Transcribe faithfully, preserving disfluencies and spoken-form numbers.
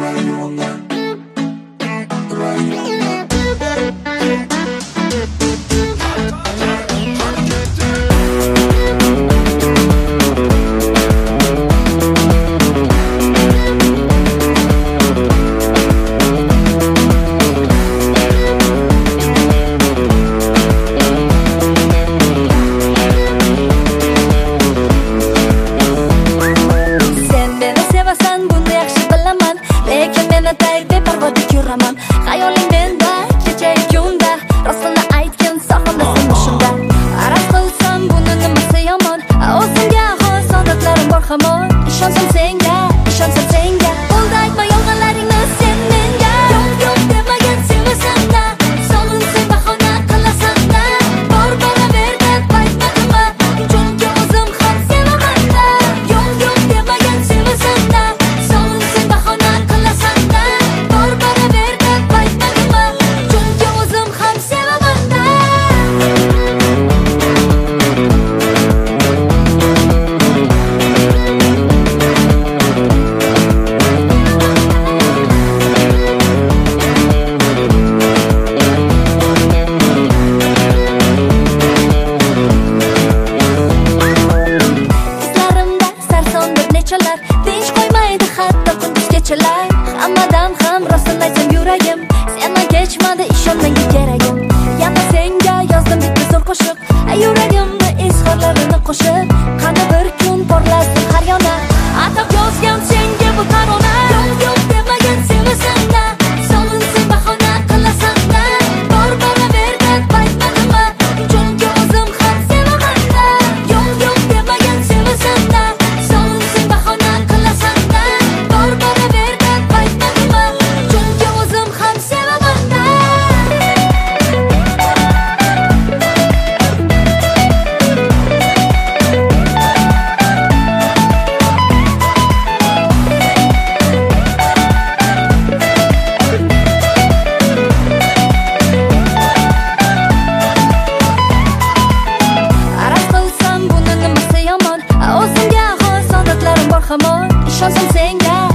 Hayoling menda kecha kunda rostini aytgin saqlasin shunda araz qilsam buni nimasi yomon o'zimga xos odatlarim bor hamon ishonsam senga ishonsam senga bo'ldi aytma yolg'onlaringni sen menga yo'q yo'q demagan sevasan-da sog'insang bahona qilasan-da bor boraver deb aytmadimmi chunki o'zim ham sevaman-da yo'q yo'q demagan sevasan-da sog'insang bahona qilasan-da bor boraver deb aytmadimmi chunki o'zim ham sevaman-da tinch qo'ymaydi hatto kunduz kechalar hammadan ham rostini aytsam yuragim sendan kechmadi ishonmanga keragim yana senga yozdim bitta zo'r qo'shiq yuragimni izhorlarini qo'shib qani bir kun porlasin har yona atab yozgan senga bu tarona yo'q yo'q demagan sevasan-da sog'insang bahona qilasan-da bor boraver deb aytmadimmi chunki o'zim ham sevaman-da yo'q yo'q demagan sevasan-da sog'insang bahona qilasan-da bor boraver deb aytmadimmi chunki o'zim ham sevaman-da araz qilsam buni nimasi yomon o'zimga xos odatlarim bor hamon ishonsam senga